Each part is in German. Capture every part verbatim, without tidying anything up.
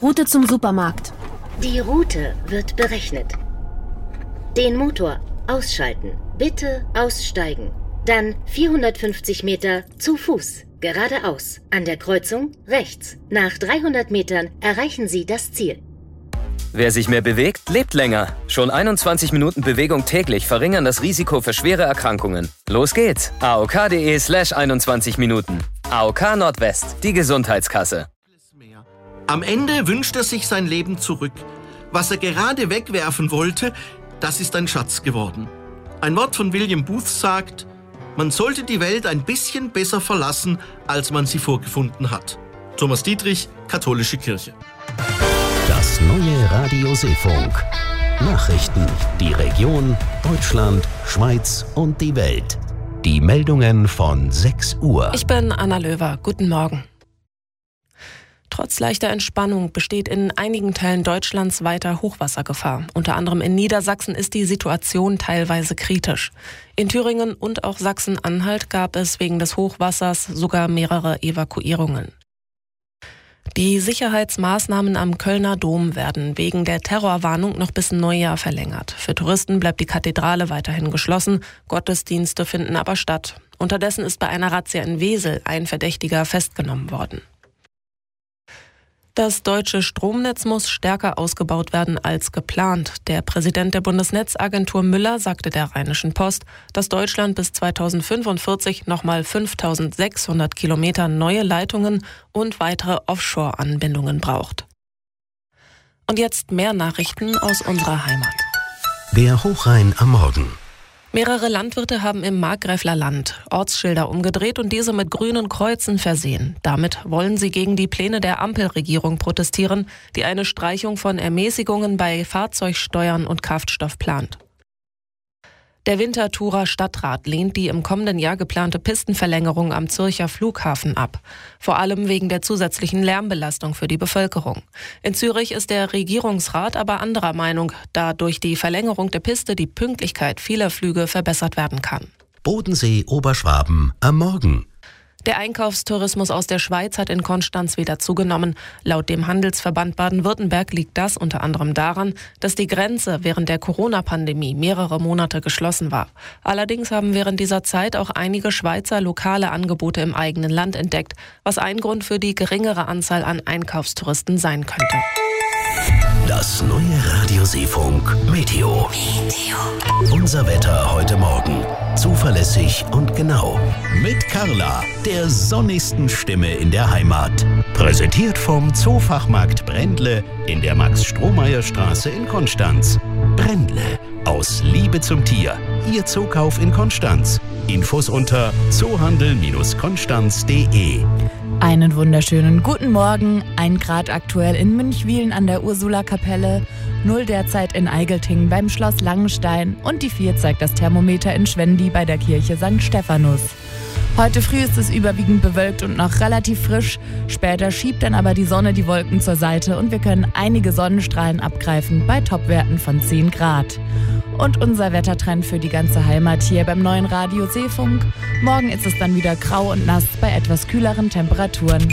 Route zum Supermarkt. Die Route wird berechnet. Den Motor ausschalten. Bitte aussteigen. Dann vierhundertfünfzig Meter zu Fuß. Geradeaus. An der Kreuzung rechts. Nach dreihundert Metern erreichen Sie das Ziel. Wer sich mehr bewegt, lebt länger. Schon einundzwanzig Minuten Bewegung täglich verringern das Risiko für schwere Erkrankungen. Los geht's. A O K punkt de slash einundzwanzig Minuten. A O K Nordwest, die Gesundheitskasse. Am Ende wünscht er sich sein Leben zurück. Was er gerade wegwerfen wollte, das ist ein Schatz geworden. Ein Wort von William Booth sagt: Man sollte die Welt ein bisschen besser verlassen, als man sie vorgefunden hat. Thomas Dietrich, Katholische Kirche. Das neue Radio Seefunk. Nachrichten, die Region, Deutschland, Schweiz und die Welt. Die Meldungen von sechs Uhr. Ich bin Anna Löwer. Guten Morgen. Trotz leichter Entspannung besteht in einigen Teilen Deutschlands weiter Hochwassergefahr. Unter anderem in Niedersachsen ist die Situation teilweise kritisch. In Thüringen und auch Sachsen-Anhalt gab es wegen des Hochwassers sogar mehrere Evakuierungen. Die Sicherheitsmaßnahmen am Kölner Dom werden wegen der Terrorwarnung noch bis Neujahr verlängert. Für Touristen bleibt die Kathedrale weiterhin geschlossen, Gottesdienste finden aber statt. Unterdessen ist bei einer Razzia in Wesel ein Verdächtiger festgenommen worden. Das deutsche Stromnetz muss stärker ausgebaut werden als geplant. Der Präsident der Bundesnetzagentur Müller sagte der Rheinischen Post, dass Deutschland bis zweitausendfünfundvierzig nochmal fünftausendsechshundert Kilometer neue Leitungen und weitere Offshore-Anbindungen braucht. Und jetzt mehr Nachrichten aus unserer Heimat. Der Hochrhein am Morgen. Mehrere Landwirte haben im Markgräfler Land Ortsschilder umgedreht und diese mit grünen Kreuzen versehen. Damit wollen sie gegen die Pläne der Ampelregierung protestieren, die eine Streichung von Ermäßigungen bei Fahrzeugsteuern und Kraftstoff plant. Der Winterthurer Stadtrat lehnt die im kommenden Jahr geplante Pistenverlängerung am Zürcher Flughafen ab. Vor allem wegen der zusätzlichen Lärmbelastung für die Bevölkerung. In Zürich ist der Regierungsrat aber anderer Meinung, da durch die Verlängerung der Piste die Pünktlichkeit vieler Flüge verbessert werden kann. Bodensee, Oberschwaben am Morgen. Der Einkaufstourismus aus der Schweiz hat in Konstanz wieder zugenommen. Laut dem Handelsverband Baden-Württemberg liegt das unter anderem daran, dass die Grenze während der Corona-Pandemie mehrere Monate geschlossen war. Allerdings haben während dieser Zeit auch einige Schweizer lokale Angebote im eigenen Land entdeckt, was ein Grund für die geringere Anzahl an Einkaufstouristen sein könnte. Das neue Radio Seefunk Meteo. Meteo. Unser Wetter heute Morgen. Zuverlässig und genau. Mit Carla, der sonnigsten Stimme in der Heimat. Präsentiert vom Zoofachmarkt Brendle in der Max-Strohmeier-Straße in Konstanz. Brendle, aus Liebe zum Tier. Ihr Zookauf in Konstanz. Infos unter zoohandel konstanz punkt de. Einen wunderschönen guten Morgen. Ein Grad aktuell in Münchwilen an der Ursula-Kapelle, null derzeit in Eigeltingen beim Schloss Langenstein und die vier zeigt das Thermometer in Schwendi bei der Kirche Sankt Stephanus. Heute früh ist es überwiegend bewölkt und noch relativ frisch. Später schiebt dann aber die Sonne die Wolken zur Seite und wir können einige Sonnenstrahlen abgreifen bei Topwerten von zehn Grad. Und unser Wettertrend für die ganze Heimat hier beim neuen Radio Seefunk. Morgen ist es dann wieder grau und nass bei etwas kühleren Temperaturen.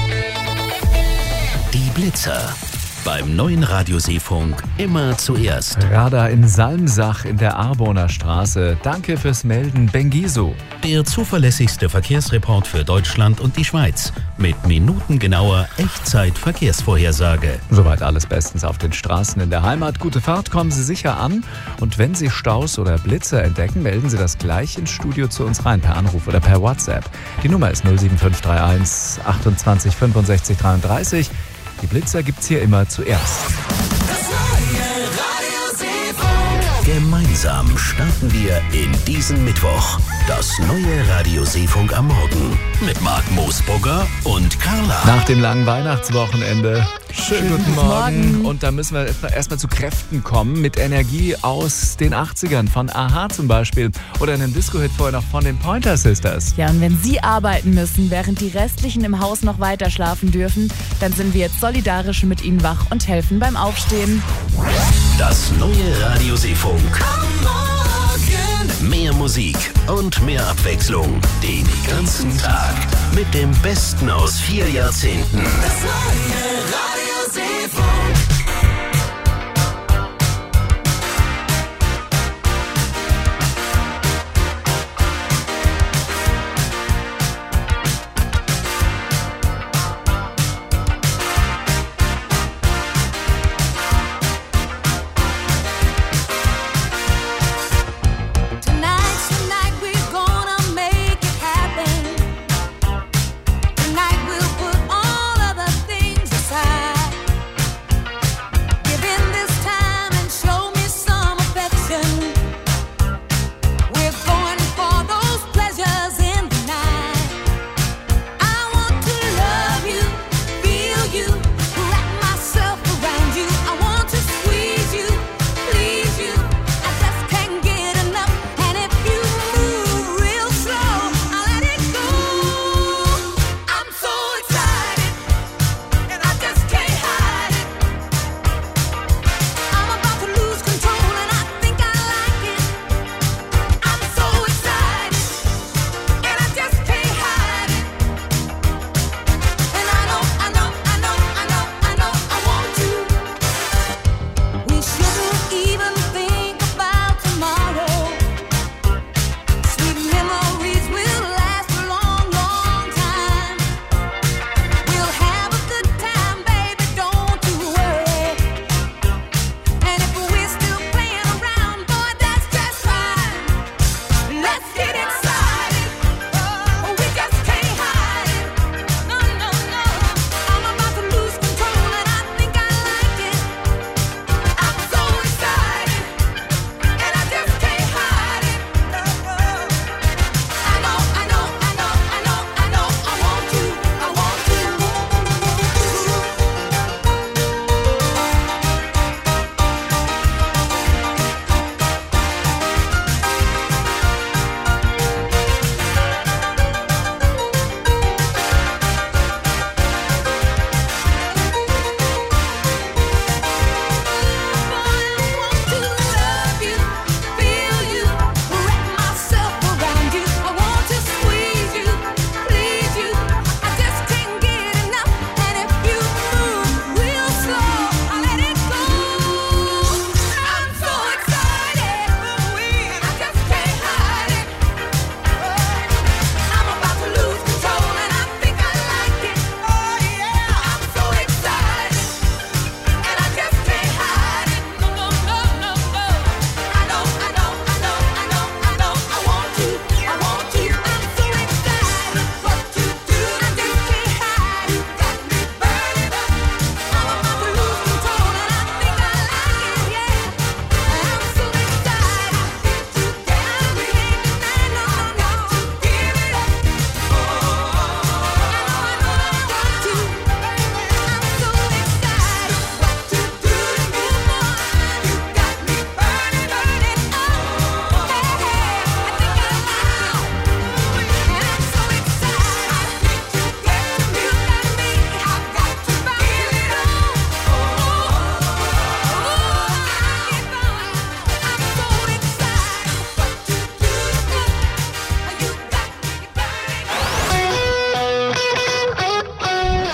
Die Blitzer. Beim neuen Radio Seefunk immer zuerst. Radar in Salmsach in der Arborner Straße. Danke fürs Melden, Bengiso. Der zuverlässigste Verkehrsreport für Deutschland und die Schweiz. Mit minutengenauer Echtzeit-Verkehrsvorhersage. Soweit alles bestens auf den Straßen in der Heimat. Gute Fahrt, kommen Sie sicher an. Und wenn Sie Staus oder Blitzer entdecken, melden Sie das gleich ins Studio zu uns rein, per Anruf oder per WhatsApp. Die Nummer ist null sieben fünf drei eins achtundzwanzig fünfundsechzig dreiunddreißig. Die Blitzer gibt's hier immer zuerst. Das neue Radio Seefunk. Gemeinsam starten wir in diesen Mittwoch. Das neue Radio Seefunk am Morgen. Mit Marc Moosbrugger und Carla. Nach dem langen Weihnachtswochenende. Schönen guten Morgen. Morgen. Und da müssen wir erstmal zu Kräften kommen. Mit Energie aus den achtzigern. Von a-ha zum Beispiel. Oder einem Disco-Hit vorher noch von den Pointer Sisters. Ja, und wenn Sie arbeiten müssen, während die Restlichen im Haus noch weiter schlafen dürfen, dann sind wir jetzt solidarisch mit Ihnen wach und helfen beim Aufstehen. Das neue Radio Seefunk. Am Morgen. Mehr Musik und mehr Abwechslung. Den ganzen Tag. Mit dem Besten aus vier Jahrzehnten. Das neue Radio Seefunk.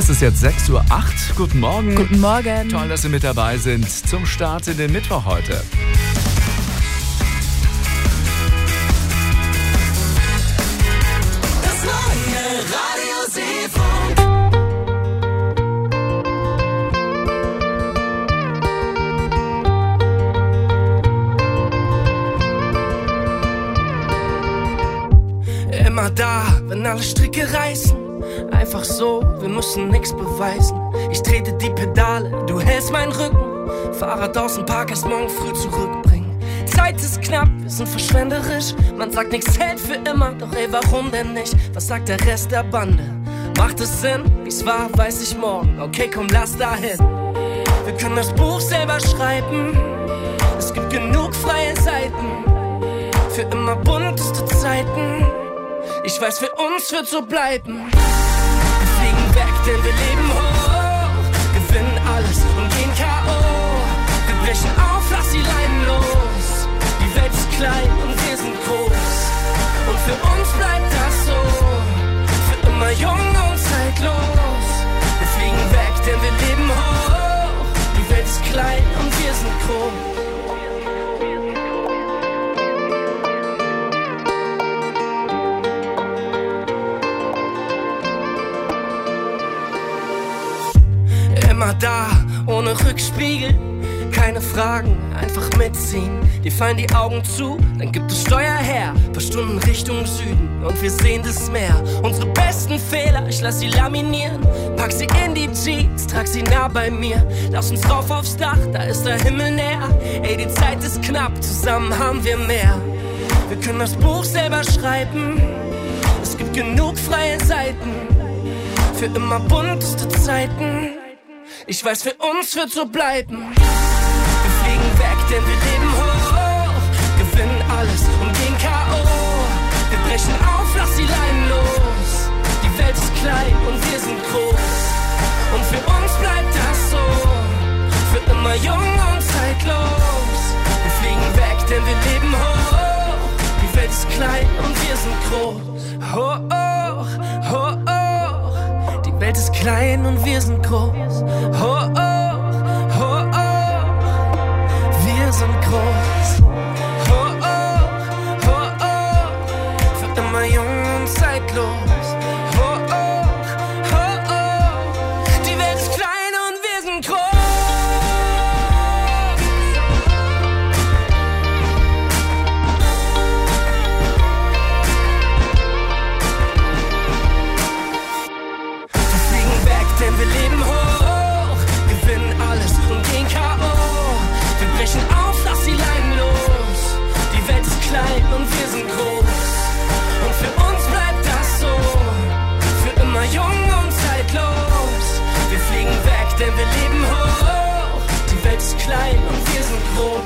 Es ist jetzt sechs Uhr acht. Guten Morgen. Guten Morgen. Toll, dass Sie mit dabei sind zum Start in den Mittwoch heute. Das neue Radio Seefunk. Immer da, wenn alle Stricke reißen. Einfach so, wir müssen nix beweisen. Ich trete die Pedale, du hältst meinen Rücken. Fahrrad aus dem Park, erst morgen früh zurückbringen. Zeit ist knapp, wir sind verschwenderisch. Man sagt, nichts hält für immer, doch ey, warum denn nicht? Was sagt der Rest der Bande? Macht es Sinn? Wie's war, weiß ich morgen. Okay, komm, lass dahin. Wir können das Buch selber schreiben. Es gibt genug freie Seiten. Für immer bunteste Zeiten. Ich weiß, für uns wird so bleiben. Wir fliegen weg, denn wir leben hoch. Gewinnen alles und gehen K O. Wir brechen auf, lass die Leinen los. Die Welt ist klein und wir sind groß. Und für uns bleibt das so. Für immer jung und zeitlos. Wir fliegen weg, denn wir leben hoch. Die Welt ist klein und wir sind groß. Immer da, ohne Rückspiegel, keine Fragen, einfach mitziehen. Dir fallen die Augen zu, dann gibt es Steuer her, paar Stunden Richtung Süden und wir sehen das Meer. Unsere besten Fehler, ich lass sie laminieren, pack sie in die Jeans, trag sie nah bei mir. Lass uns rauf aufs Dach, da ist der Himmel näher. Ey, die Zeit ist knapp, zusammen haben wir mehr. Wir können das Buch selber schreiben, es gibt genug freie Seiten. Für immer bunteste Zeiten. Ich weiß, für uns wird so bleiben. Wir fliegen weg, denn wir leben hoch. Gewinnen alles und gehen K O. Wir brechen auf, lass die Leinen los. Die Welt ist klein und wir sind groß. Und für uns bleibt das so. Für immer jung und zeitlos. Wir fliegen weg, denn wir leben hoch. Die Welt ist klein und wir sind groß. Hoch, hoch, hoch. Die Welt ist klein und wir sind groß. Oh, oh, oh, oh. Wir sind groß. Oh, oh, oh, oh. Für immer jung und zeitlos. Oh, oh, oh, oh. Die Welt ist klein und wir sind groß. Denn wir leben hoch, gewinnen alles und gehen K O. Wir brechen auf, lass die Leinen los. Die Welt ist klein und wir sind groß. Und für uns bleibt das so. Für immer jung und zeitlos. Wir fliegen weg, denn wir leben hoch. Die Welt ist klein und wir sind groß.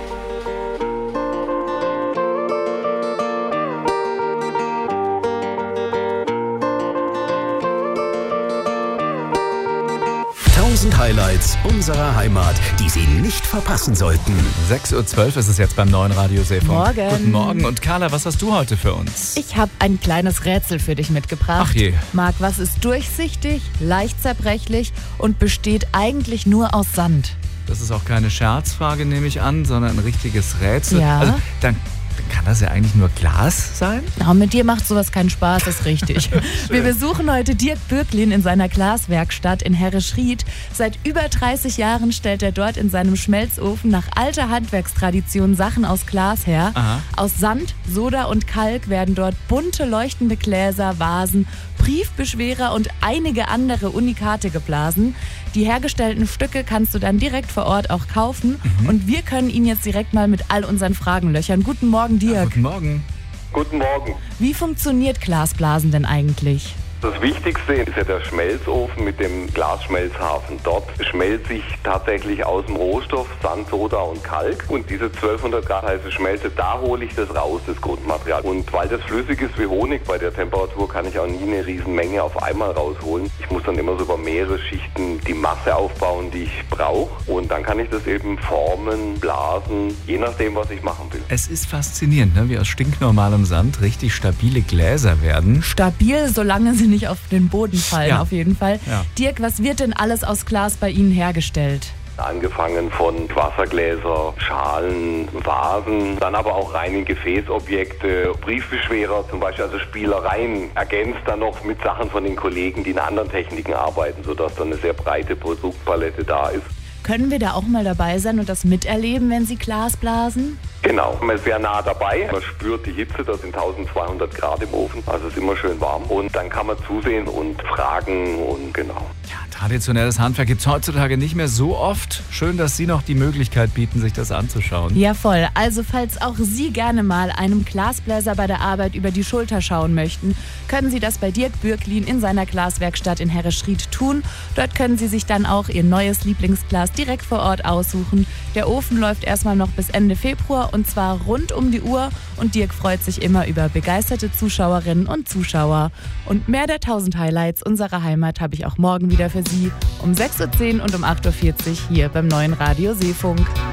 tausend Highlights unserer Heimat, die Sie nicht verpassen sollten. sechs Uhr zwölf ist es jetzt beim neuen Radio Seefunk. Morgen. Guten Morgen. Und Carla, was hast du heute für uns? Ich habe ein kleines Rätsel für dich mitgebracht. Ach je. Marc, was ist durchsichtig, leicht zerbrechlich und besteht eigentlich nur aus Sand? Das ist auch keine Scherzfrage, nehme ich an, sondern ein richtiges Rätsel. Ja. Also, dann kann das ja eigentlich nur Glas sein? Ja, mit dir macht sowas keinen Spaß, ist richtig. Wir besuchen heute Dirk Bürklin in seiner Glaswerkstatt in Herrischried. Seit über dreißig Jahren stellt er dort in seinem Schmelzofen nach alter Handwerkstradition Sachen aus Glas her. Aha. Aus Sand, Soda und Kalk werden dort bunte leuchtende Gläser, Vasen, Briefbeschwerer und einige andere Unikate geblasen. Die hergestellten Stücke kannst du dann direkt vor Ort auch kaufen. Mhm. Und wir können ihn jetzt direkt mal mit all unseren Fragen löchern. Guten Morgen, Dirk. Ja, guten Morgen. Guten Morgen. Wie funktioniert Glasblasen denn eigentlich? Das Wichtigste ist ja der Schmelzofen mit dem Glasschmelzhafen. Dort schmelzt sich tatsächlich aus dem Rohstoff Sand, Soda und Kalk. Und diese zwölfhundert Grad heiße Schmelze, da hole ich das raus, das Grundmaterial. Und weil das flüssig ist wie Honig bei der Temperatur, kann ich auch nie eine Riesenmenge auf einmal rausholen. Ich muss dann immer so über mehrere Schichten die Masse aufbauen, die ich brauche. Und dann kann ich das eben formen, blasen, je nachdem, was ich machen will. Es ist faszinierend, ne? Wie aus stinknormalem Sand richtig stabile Gläser werden. Stabil, solange sie nicht auf den Boden fallen, Ja. auf jeden Fall. Ja. Dirk, was wird denn alles aus Glas bei Ihnen hergestellt? Angefangen von Wassergläser, Schalen, Vasen, dann aber auch rein in Gefäßobjekte, Briefbeschwerer zum Beispiel, also Spielereien, ergänzt dann noch mit Sachen von den Kollegen, die in anderen Techniken arbeiten, sodass dann eine sehr breite Produktpalette da ist. Können wir da auch mal dabei sein und das miterleben, wenn Sie Glas blasen? Genau, man ist sehr nah dabei, man spürt die Hitze, das sind eintausendzweihundert Grad im Ofen, also es ist immer schön warm und dann kann man zusehen und fragen und genau. Ja, traditionelles Handwerk gibt es heutzutage nicht mehr so oft. Schön, dass Sie noch die Möglichkeit bieten, sich das anzuschauen. Ja, voll. Also falls auch Sie gerne mal einem Glasbläser bei der Arbeit über die Schulter schauen möchten, können Sie das bei Dirk Bürklin in seiner Glaswerkstatt in Herrischried tun. Dort können Sie sich dann auch Ihr neues Lieblingsglas direkt vor Ort aussuchen. Der Ofen läuft erstmal noch bis Ende Februar und zwar rund um die Uhr. Und Dirk freut sich immer über begeisterte Zuschauerinnen und Zuschauer. Und mehr der tausend Highlights unserer Heimat habe ich auch morgen wieder für Sie um sechs Uhr zehn und um acht Uhr vierzig hier beim neuen Radio Seefunk.